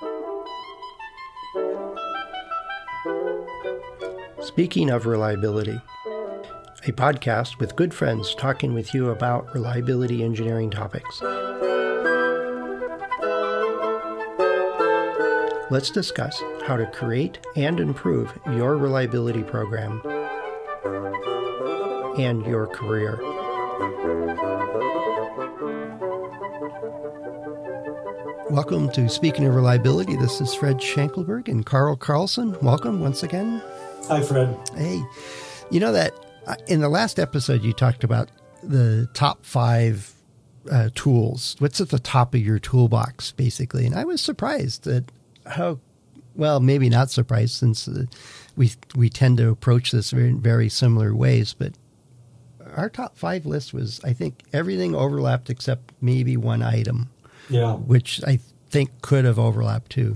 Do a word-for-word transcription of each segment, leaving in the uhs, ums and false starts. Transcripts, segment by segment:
Speaking of reliability, a podcast with good friends talking with you about reliability engineering topics. Let's discuss how to create and improve your reliability program and your career. Welcome to Speaking of Reliability. This is Fred Schenkelberg and Carl Carlson. Welcome once again. Hi, Fred. Hey, you know that in the last episode you talked about the top five uh, tools. What's at the top of your toolbox, basically? And I was surprised at how, well, maybe not surprised, since uh, we we tend to approach this in very similar ways. But our top five list was, I think, everything overlapped except maybe one item. Yeah. Which I think could have overlapped too.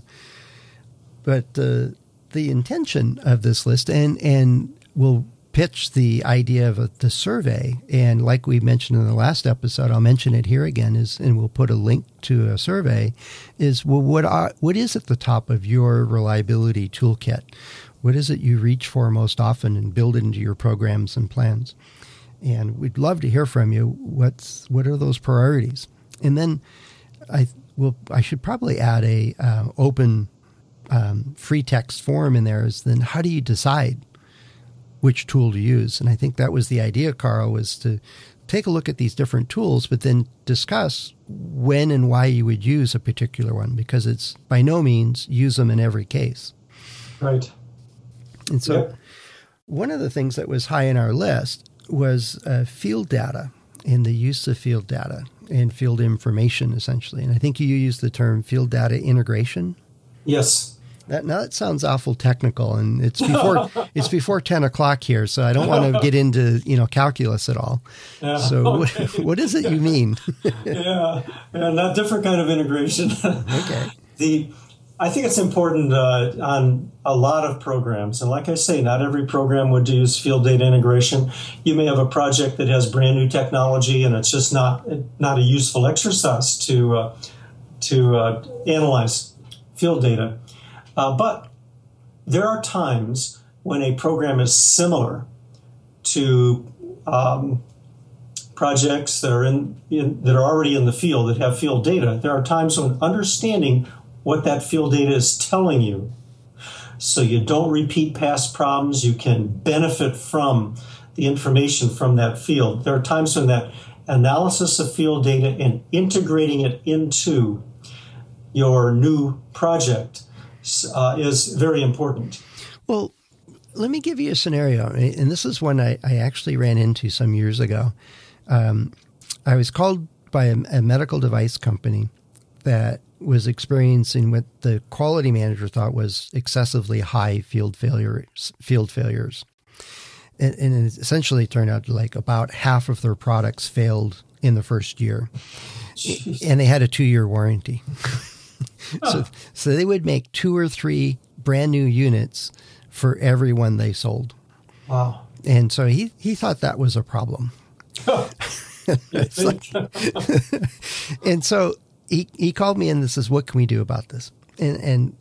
But uh, the intention of this list, and, and we'll pitch the idea of a, the survey, and like we mentioned in the last episode, I'll mention it here again, is, and we'll put a link to a survey, is, well, what are, what is at the top of your reliability toolkit? What is it you reach for most often and build into your programs and plans? And we'd love to hear from you. What's what are those priorities? And then I will. I should probably add a uh, open um, free text form in there. Is then how do you decide which tool to use? And I think that was the idea, Carl, was to take a look at these different tools, but then discuss when and why you would use a particular one, because it's by no means use them in every case. Right. And so yep. One of the things that was high in our list was uh, field data and the use of field data and field information, essentially. And I think you used the term field data integration. Yes. That, now that sounds awful technical, and it's before it's before ten o'clock here, so I don't want to get into you know calculus at all. Yeah, so okay. what, what is it you mean? yeah, yeah, not different kind of integration. Okay. The I think it's important uh, on a lot of programs, and like I say, not every program would use field data integration. You may have a project that has brand new technology, and it's just not not a useful exercise to uh, to uh, analyze field data. Uh, but there are times when a program is similar to um, projects that are in, in that are already in the field that have field data. There are times when understanding what that field data is telling you, so you don't repeat past problems, you can benefit from the information from that field. There are times when that analysis of field data and integrating it into your new project uh, is very important. Well, let me give you a scenario, and this is one I, I actually ran into some years ago. Um, I was called by a, a medical device company that was experiencing what the quality manager thought was excessively high field failures. Field failures, and, and it essentially turned out like about half of their products failed in the first year, Jeez. And they had a two-year warranty. so, so they would make two or three brand new units for every one they sold. Wow! And so he he thought that was a problem. like, and so. He he called me in and says, what can we do about this? And and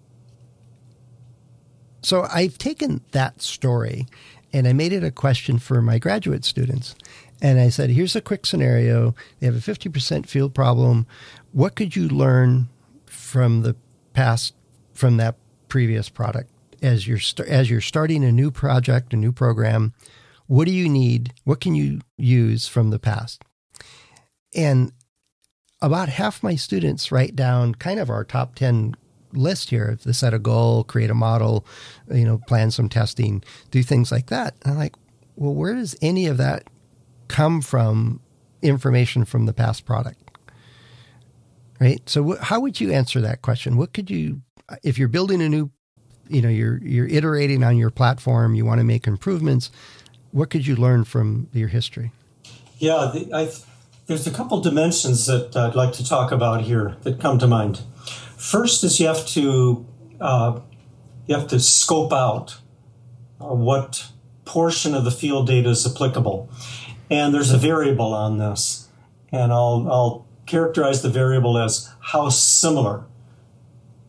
so I've taken that story and I made it a question for my graduate students. And I said, here's a quick scenario. They have a fifty percent field problem. What could you learn from the past, from that previous product as you're, st- as you're starting a new project, a new program? What do you need? What can you use from the past? And about half my students write down kind of our top ten list here. If they set a goal, create a model, you know, plan some testing, do things like that. And I'm like, well, where does any of that come from? Information from the past product, right? So wh- how would you answer that question? What could you, if you're building a new, you know, you're, you're iterating on your platform, you want to make improvements, what could you learn from your history? Yeah, the, I There's a couple dimensions that I'd like to talk about here that come to mind. First is you have to uh, you have to scope out uh, what portion of the field data is applicable, and there's a variable on this, and I'll I'll characterize the variable as how similar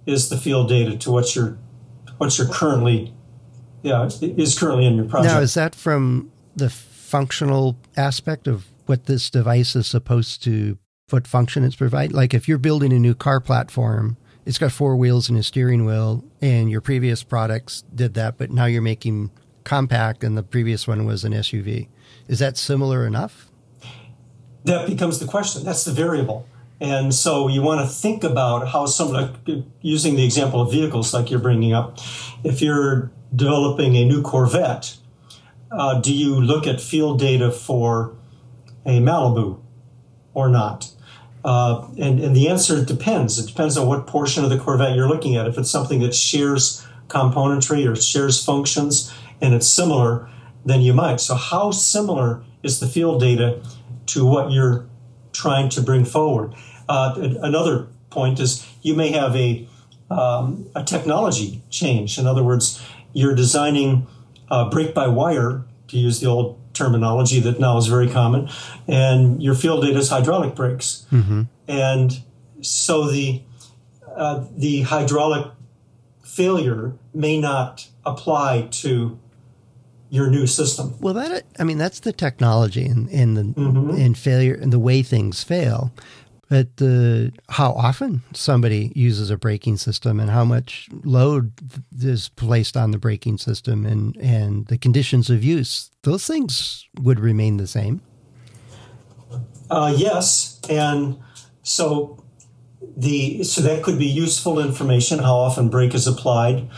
is the field data to what you're what you're currently yeah is currently in your project. Now, is that from the functional aspect of what this device is supposed to, what function it's provide? Like if you're building a new car platform, it's got four wheels and a steering wheel, and your previous products did that, but now you're making compact and the previous one was an S U V. Is that similar enough? That becomes the question. That's the variable. And so you want to think about how some, like, using the example of vehicles like you're bringing up, if you're developing a new Corvette, uh, do you look at field data for a Malibu or not? Uh, and, and the answer depends. It depends on what portion of the Corvette you're looking at. If it's something that shares componentry or shares functions and it's similar, then you might. So how similar is the field data to what you're trying to bring forward? Uh, another point is you may have a, um, a technology change. In other words, you're designing uh, brake-by-wire, to use the old terminology that now is very common, and your field data is hydraulic brakes. Mm-hmm. And so the uh, the hydraulic failure may not apply to your new system. Well, that I mean that's the technology and in, in the mm-hmm. in failure and the way things fail. But the how often somebody uses a braking system and how much load is placed on the braking system and, and the conditions of use, those things would remain the same. Uh, yes, and so the so that could be useful information. How often brake is applied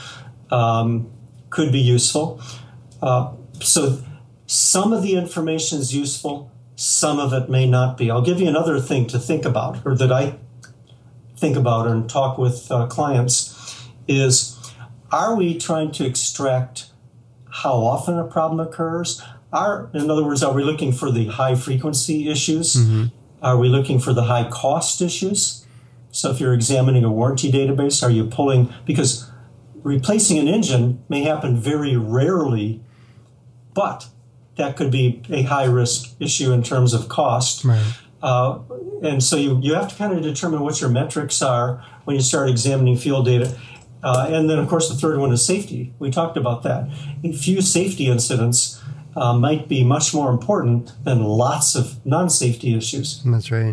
um, could be useful. Uh, so some of the information is useful. Some of it may not be. I'll give you another thing to think about, or that I think about and talk with uh, clients, is are we trying to extract how often a problem occurs? Are, in other words, are we looking for the high frequency issues? Mm-hmm. Are we looking for the high cost issues? So if you're examining a warranty database, are you pulling, because replacing an engine may happen very rarely, but that could be a high-risk issue in terms of cost. Right. Uh, and so you, you have to kind of determine what your metrics are when you start examining field data. Uh, and then, of course, the third one is safety. We talked about that. A few safety incidents uh, might be much more important than lots of non-safety issues. That's right.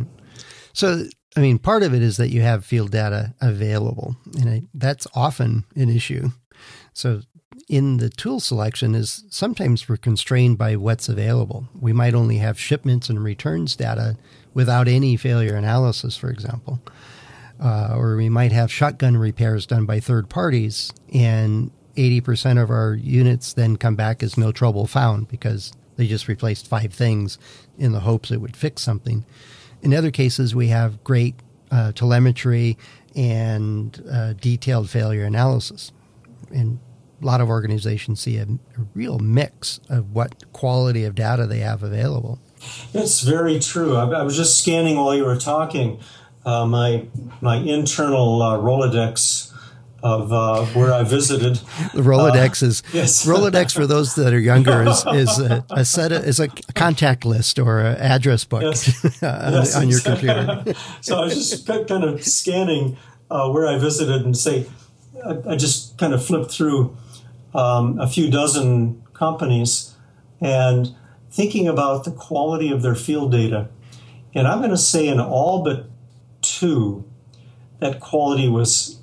So, I mean, part of it is that you have field data available, and I, that's often an issue. So in the tool selection is sometimes we're constrained by what's available. We might only have shipments and returns data without any failure analysis, for example. Uh, or we might have shotgun repairs done by third parties, and eighty percent of our units then come back as no trouble found because they just replaced five things in the hopes it would fix something. In other cases, we have great uh, telemetry and uh, detailed failure analysis. And a lot of organizations see a, a real mix of what quality of data they have available. It's very true. I, I was just scanning while you were talking uh, my my internal uh, Rolodex of uh, where I visited. The Rolodex uh, is yes. Rolodex for those that are younger is is a, a set of, is a contact list or an address book yes. on, yes, on your exactly. computer. So I was just kind of scanning uh, where I visited and say I, I just kind of flipped through um, a few dozen companies and thinking about the quality of their field data. And I'm going to say in all but two, that quality was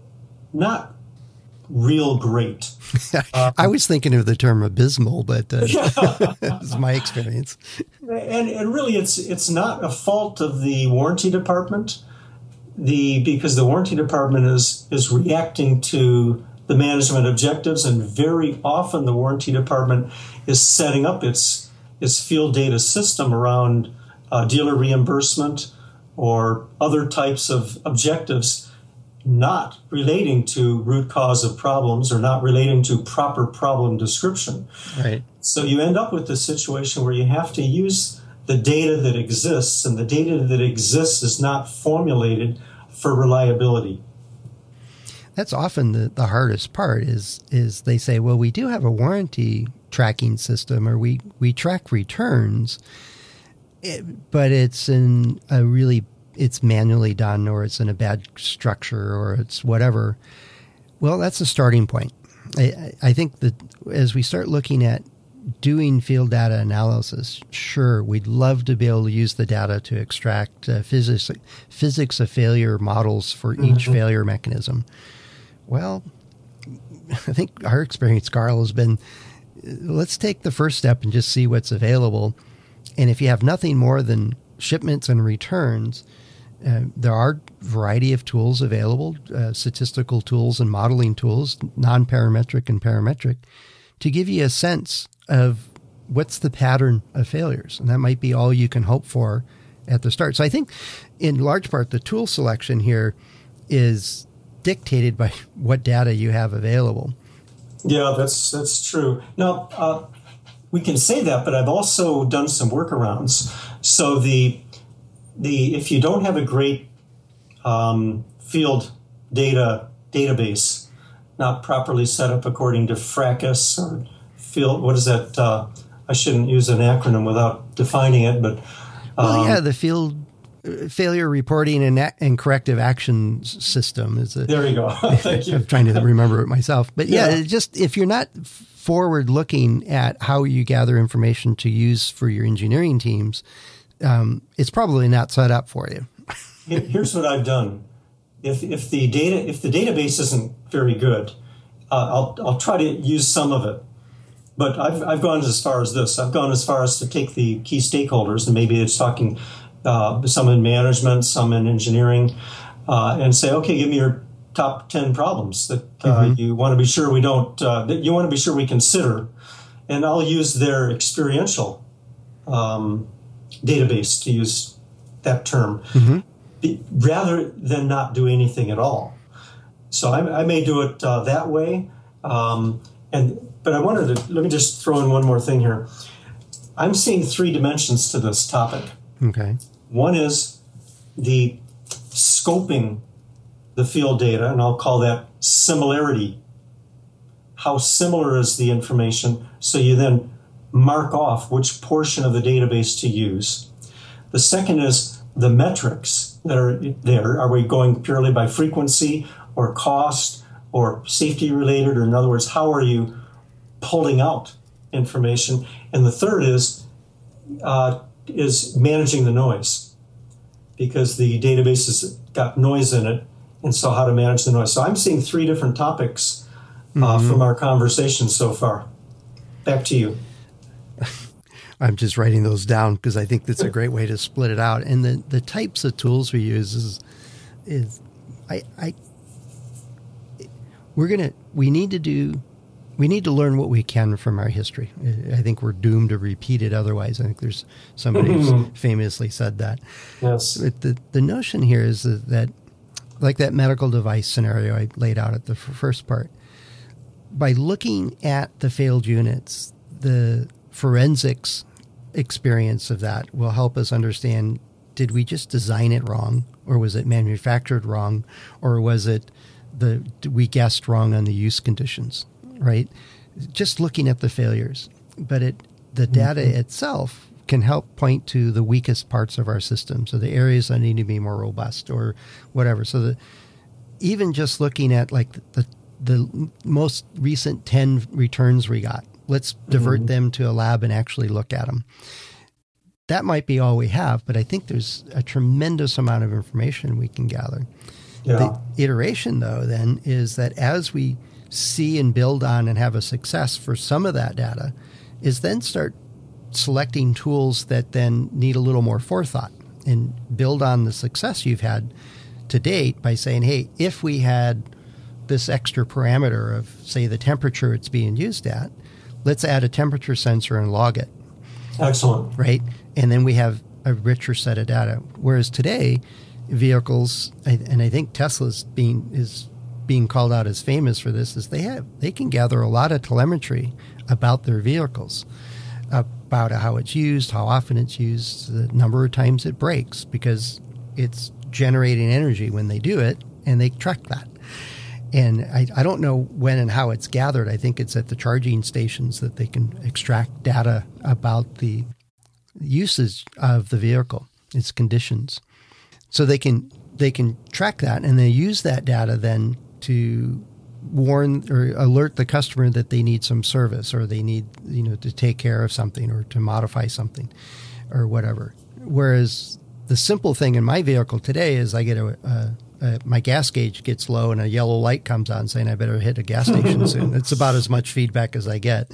not real great. Um, I was thinking of the term abysmal, but uh, it was my experience. And, and really, it's it's not a fault of the warranty department, the because the warranty department is is reacting to the management objectives, and very often the warranty department is setting up its its field data system around uh, dealer reimbursement or other types of objectives not relating to root cause of problems or not relating to proper problem description. Right. So you end up with this situation where you have to use the data that exists, and the data that exists is not formulated for reliability. That's often the, the hardest part is is they say, well, we do have a warranty tracking system, or we, we track returns, it, but it's in a really it's manually done or it's in a bad structure or it's whatever. Well, that's a starting point. I, I think that as we start looking at doing field data analysis, sure, we'd love to be able to use the data to extract uh, physics, physics of failure models for mm-hmm. each failure mechanism. Well, I think our experience, Carl, has been, let's take the first step and just see what's available. And if you have nothing more than shipments and returns, uh, there are a variety of tools available, uh, statistical tools and modeling tools, non-parametric and parametric, to give you a sense of what's the pattern of failures. And that might be all you can hope for at the start. So I think in large part, the tool selection here is dictated by what data you have available. Yeah, that's that's true. Now, uh, we can say that, but I've also done some workarounds. So the the if you don't have a great um, field data database, not properly set up according to FRACIS or field, what is that? Uh, I shouldn't use an acronym without defining it, but um, well, yeah, the field failure reporting and, and corrective action system is a, there you go. Thank you. I'm trying to remember it myself, but yeah, yeah. It just if you're not forward looking at how you gather information to use for your engineering teams, um, it's probably not set up for you. Here's what I've done: if if the data if the database isn't very good, uh, I'll I'll try to use some of it. But I've I've gone as far as this. I've gone as far as to take the key stakeholders, and maybe it's talking. Uh, some in management, some in engineering, uh, and say, okay, give me your top ten problems that uh, mm-hmm. you want to be sure we don't, uh, that you want to be sure we consider. And I'll use their experiential um, database, to use that term, mm-hmm. be, rather than not do anything at all. So I, I may do it uh, that way. Um, and but I wanted to, let me just throw in one more thing here. I'm seeing three dimensions to this topic. Okay. One is the scoping the field data, and I'll call that similarity. How similar is the information? So you then mark off which portion of the database to use. The second is the metrics that are there. Are we going purely by frequency or cost or safety related? Or in other words, how are you pulling out information? And the third is uh, is managing the noise, because the database has got noise in it, and so how to manage the noise. So I'm seeing three different topics uh, mm-hmm. from our conversation so far. Back to you. I'm just writing those down because I think that's a great way to split it out. And the, the types of tools we use is, is I, I we're gonna we need to do. We need to learn what we can from our history. I think we're doomed to repeat it otherwise. I think there's somebody who's famously said that. Yes. But the, the notion here is that, like that medical device scenario I laid out at the first part, by looking at the failed units, the forensics experience of that will help us understand, did we just design it wrong? Or was it manufactured wrong? Or was it the we guessed wrong on the use conditions? Right? Just looking at the failures. But it the data mm-hmm. itself can help point to the weakest parts of our system. So the areas that need to be more robust or whatever. So the, even just looking at like the, the most recent ten returns we got, let's divert mm-hmm. them to a lab and actually look at them. That might be all we have, but I think there's a tremendous amount of information we can gather. Yeah. The iteration, though, then, is that as we see and build on and have a success for some of that data, is then start selecting tools that then need a little more forethought and build on the success you've had to date by saying, hey, if we had this extra parameter of, say, the temperature it's being used at, let's add a temperature sensor and log it. Excellent. Right? And then we have a richer set of data. Whereas today, vehicles, and I think Tesla's being is being called out as famous for this, is they have they can gather a lot of telemetry about their vehicles, about how it's used, how often it's used, the number of times it breaks, because it's generating energy when they do it, and they track that. And I, I don't know when and how it's gathered. I think it's at the charging stations that they can extract data about the usage of the vehicle, its conditions. So they can they can track that, and they use that data then to warn or alert the customer that they need some service, or they need, you know, to take care of something or to modify something or whatever. Whereas the simple thing in my vehicle today is I get a, a, a my gas gauge gets low and a yellow light comes on saying I better hit a gas station soon. It's about as much feedback as I get.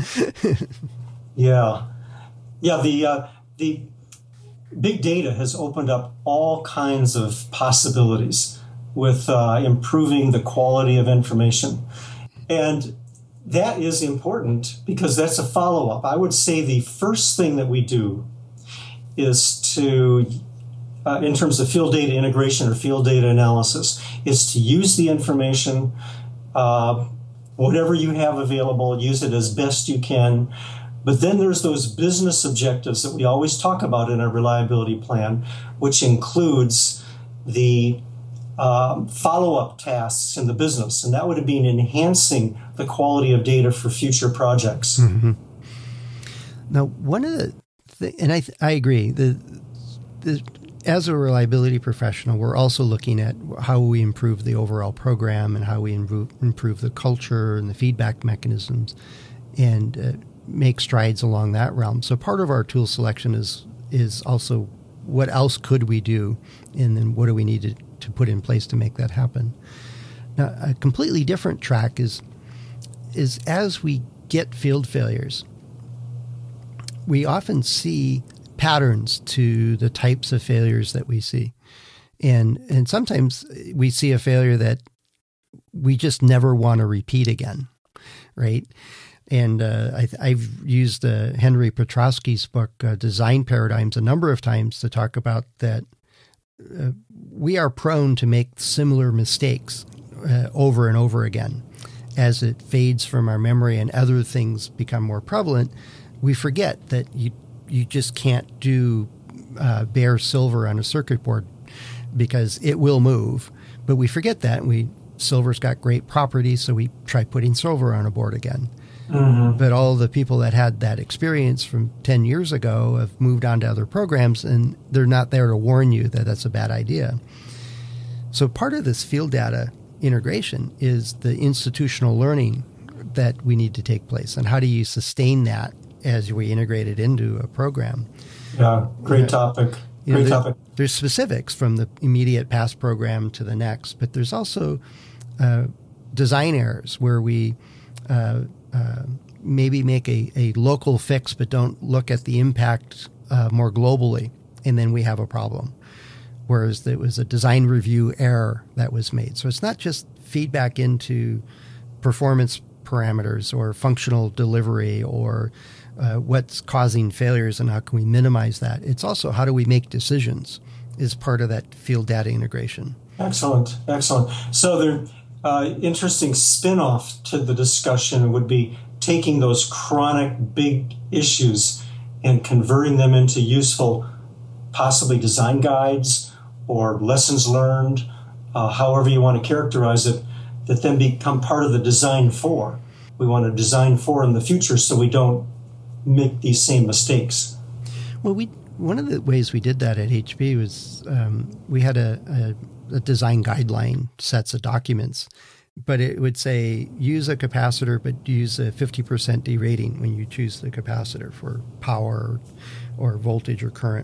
yeah. Yeah. The, uh, the big data has opened up all kinds of possibilities with uh, improving the quality of information. And that is important because that's a follow-up. I would say the first thing that we do is to, uh, in terms of field data integration or field data analysis, is to use the information, uh, whatever you have available, use it as best you can. But then there's those business objectives that we always talk about in a reliability plan, which includes the Um, follow-up tasks in the business, and that would have been enhancing the quality of data for future projects. Mm-hmm. Now, one of the th- and I th- I agree. The, the as a reliability professional, we're also looking at how we improve the overall program and how we improve, improve the culture and the feedback mechanisms, and uh, make strides along that realm. So part of our tool selection is is also what else could we do, and then what do we need to to put in place to make that happen. Now, a completely different track is is as we get field failures, we often see patterns to the types of failures that we see. And and sometimes we see a failure that we just never want to repeat again, right? And uh, I, I've used uh, Henry Petrosky's book, uh, Design Paradigms, a number of times to talk about that Uh, we are prone to make similar mistakes uh, over and over again. As it fades from our memory and other things become more prevalent, we forget that you you just can't do uh, bare silver on a circuit board because it will move. But we forget that. We silver's got great properties, so we try putting silver on a board again. Mm-hmm. But all the people that had that experience from ten years ago have moved on to other programs, and they're not there to warn you that that's a bad idea. So part of this field data integration is the institutional learning that we need to take place. And how do you sustain that as we integrate it into a program? Yeah, great topic. You know, great there, topic. There's specifics from the immediate past program to the next, but there's also uh, design errors where we uh, Uh, maybe make a, a local fix, but don't look at the impact uh, more globally, and then we have a problem. Whereas there was a design review error that was made. So it's not just feedback into performance parameters or functional delivery or uh, what's causing failures and how can we minimize that. It's also how do we make decisions is part of that field data integration. Excellent, excellent. So there. Uh, interesting spin-off to the discussion would be taking those chronic big issues and converting them into useful, possibly design guides or lessons learned, uh, however you want to characterize it, that then become part of the design for. We want to design for in the future so we don't make these same mistakes. Well, we one of the ways we did that at H P was um, we had a, a a design guideline, sets of documents, but it would say use a capacitor, but use a fifty percent derating when you choose the capacitor for power or voltage or current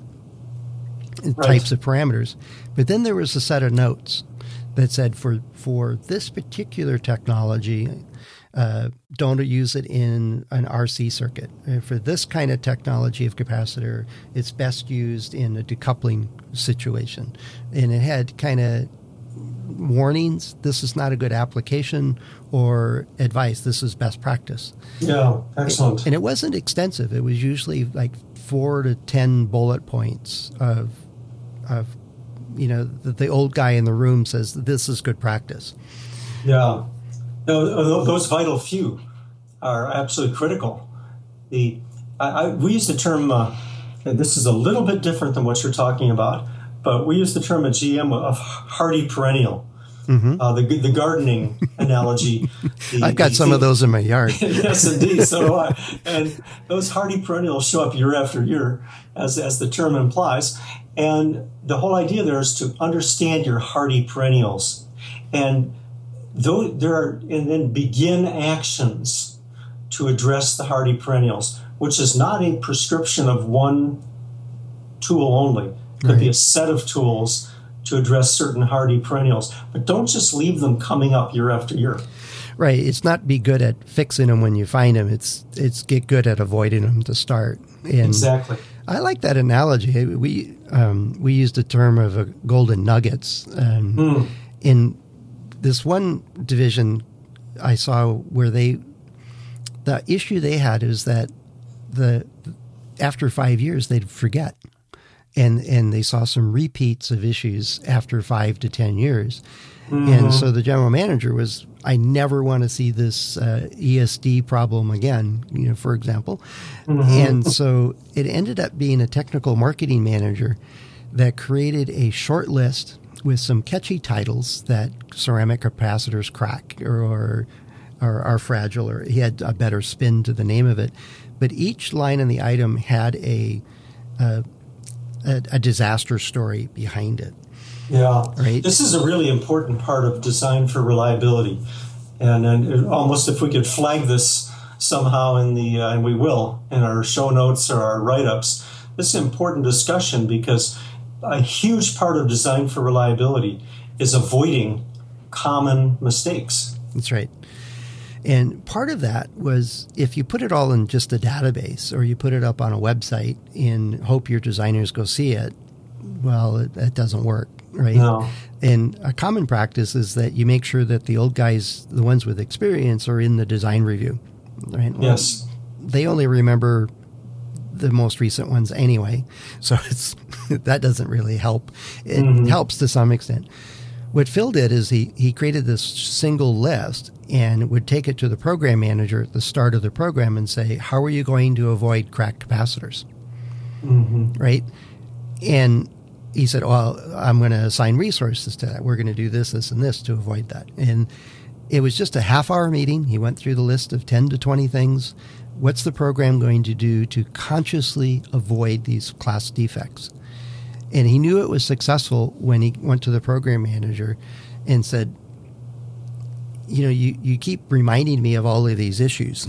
right. types of parameters. But then there was a set of notes that said for, for this particular technology, uh, don't use it in an R C circuit. And for this kind of technology of capacitor, it's best used in a decoupling situation. And it had kind of warnings, this is not a good application, or advice, this is best practice. Yeah, excellent. And it wasn't extensive. It was usually like four to ten bullet points of, of you know, the, the old guy in the room says, this is good practice. Yeah. No, those vital few are absolutely critical. The I, I, we use the term, uh, and this is a little bit different than what you're talking about, but we use the term at G M of hardy perennial. Mm-hmm. Uh, the the gardening analogy. The, I've got some thing, of those in my yard. Yes, indeed. So do I. And those hardy perennials show up year after year, as as the term implies. And the whole idea there is to understand your hardy perennials. And though there are, and then begin actions to address the hardy perennials, which is not a prescription of one tool only. It could Right. be a set of tools to address certain hardy perennials. But don't just leave them coming up year after year. Right. It's not be good at fixing them when you find them. It's it's get good at avoiding them to start. And Exactly. I like that analogy. We um, we used a term of uh, golden nuggets. Um, Mm. In this one division, I saw where they the issue they had is that the after five years they'd forget, and and they saw some repeats of issues after five to ten years. Mm-hmm. And so the general manager was, I never want to see this uh, E S D problem again, you know, for example. Mm-hmm. And so it ended up being a technical marketing manager that created a short list with some catchy titles that ceramic capacitors crack or, or, or are fragile, or he had a better spin to the name of it. But each line in the item had a, a, a, a disaster story behind it. Yeah. Right. This is a really important part of design for reliability. And, and it, almost if we could flag this somehow in the, uh, and we will, in our show notes or our write-ups, this is an important discussion because a huge part of design for reliability is avoiding common mistakes. That's right. And part of that was if you put it all in just a database or you put it up on a website and hope your designers go see it, well, it, it doesn't work, right? No. And a common practice is that you make sure that the old guys, the ones with experience, are in the design review, right? Well, Yes. they only remember the most recent ones anyway, so it's that doesn't really help. It Mm-hmm. helps to some extent. What Phil did is he, he created this single list and would take it to the program manager at the start of the program and say, how are you going to avoid cracked capacitors? Mm-hmm. Right? And he said, well, I'm going to assign resources to that. We're going to do this, this, and this to avoid that. And it was just a half-hour meeting. He went through the list of ten to twenty things. What's the program going to do to consciously avoid these class defects? And he knew it was successful when he went to the program manager and said, you know, you, you keep reminding me of all of these issues.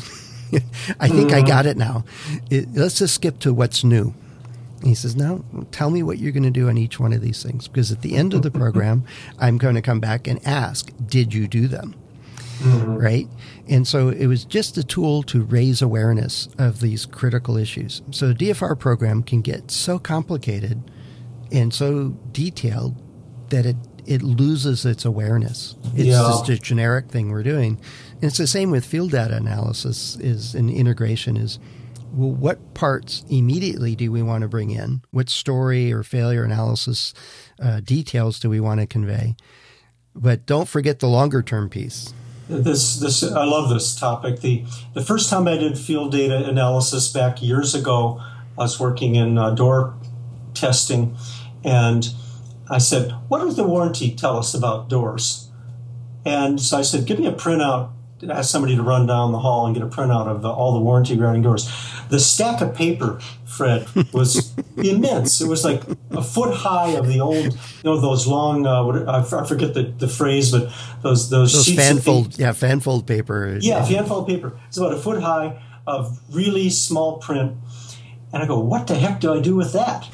I think I got it now. It, let's just skip to what's new. And he says, no, tell me what you're going to do on each one of these things. Because at the end of the program, I'm going to come back and ask, did you do them? Mm-hmm. Right? And so it was just a tool to raise awareness of these critical issues. So a D F R program can get so complicated and so detailed that it, it loses its awareness. It's Yeah. just a generic thing we're doing. And it's the same with field data analysis is and integration is, well, what parts immediately do we want to bring in? What story or failure analysis uh, details do we want to convey? But don't forget the longer term piece. This, this, I love this topic. The, the first time I did field data analysis back years ago, I was working in uh, door testing, and I said, what does the warranty tell us about doors? And so I said, give me a printout. Ask somebody to run down the hall and get a printout of the, all the warranty regarding doors. The stack of paper, Fred, was immense. It was like a foot high of the old, you know, those long, uh, what, I forget the, the phrase, but those those, Those sheets fan of fold, paper. yeah, fan fold paper. Yeah, fan fold paper. It's about a foot high of really small print. And I go, what the heck do I do with that?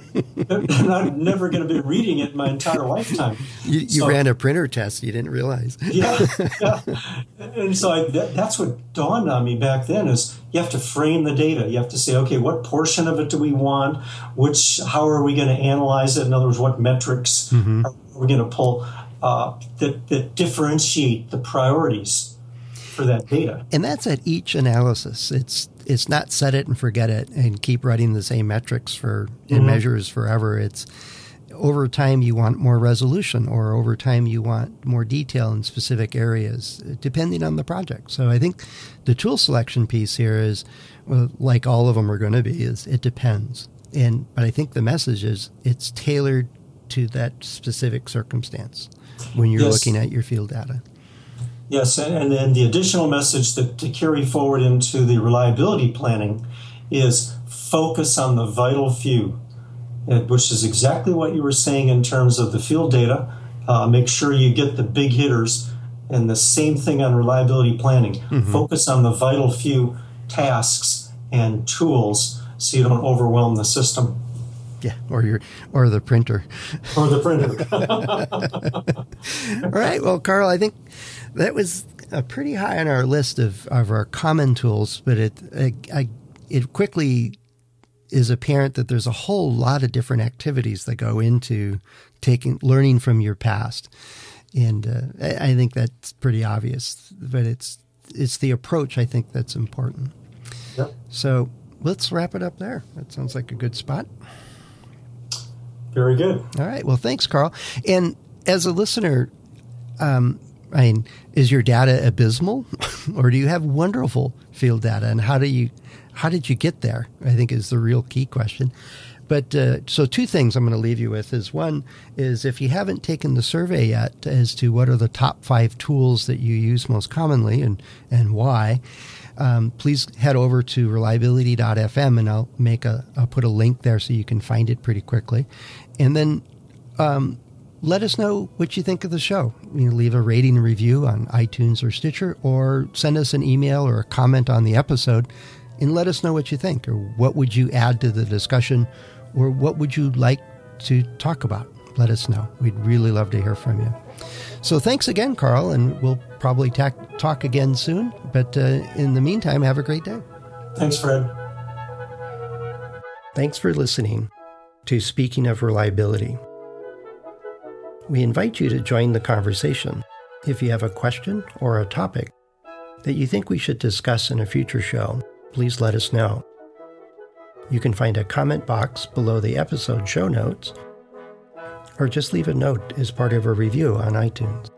And I'm never going to be reading it my entire lifetime. You, you So- ran a printer test, you didn't realize. yeah, yeah. And so I, that, that's what dawned on me back then is you have to frame the data. You have to say, okay, what portion of it do we want? Which, how are we going to analyze it? In other words, what metrics Mm-hmm. are we going to pull uh, that, that differentiate the priorities for that data? And that's at each analysis. It's it's not set it and forget it and keep running the same metrics for and Mhm. measures forever. It's over time you want more resolution, or over time you want more detail in specific areas, depending on the project. So I think the tool selection piece here is, well, like all of them are going to be, is it depends. And but I think the message is it's tailored to that specific circumstance when you're Yes. looking at your field data. Yes, and then the additional message that to carry forward into the reliability planning is focus on the vital few. which is exactly what you were saying in terms of the field data. Uh, make sure you get the big hitters, and the same thing on reliability planning. Mm-hmm. Focus on the vital few tasks and tools so you don't overwhelm the system. Yeah, or your or the printer. Or the printer. All right. Well, Carl, I think that was uh, pretty high on our list of, of our common tools, but it I, I, it quickly is apparent that there's a whole lot of different activities that go into taking learning from your past. And uh, I, I think that's pretty obvious, but it's it's the approach, I think, that's important. Yep. So let's wrap it up there. That sounds like a good spot. Very good. All right. Well, thanks, Carl. And as a listener, um, I mean, is your data abysmal, or do you have wonderful field data? And how do you, how did you get there? I think is the real key question. But uh, so two things I'm going to leave you with is one is if you haven't taken the survey yet as to what are the top five tools that you use most commonly and, and why, um, please head over to reliability dot f m and I'll make a, I'll put a link there so you can find it pretty quickly. And then um, let us know what you think of the show. You know, leave a rating and review on iTunes or Stitcher, or send us an email or a comment on the episode and let us know what you think, or what would you add to the discussion, or what would you like to talk about. Let us know. We'd really love to hear from you. So thanks again, Carl, and we'll probably ta- talk again soon. But uh, in the meantime, have a great day. Thanks, Fred. Thanks for listening to Speaking of Reliability. We invite you to join the conversation. If you have a question or a topic that you think we should discuss in a future show, please let us know. You can find a comment box below the episode show notes, or just leave a note as part of a review on iTunes.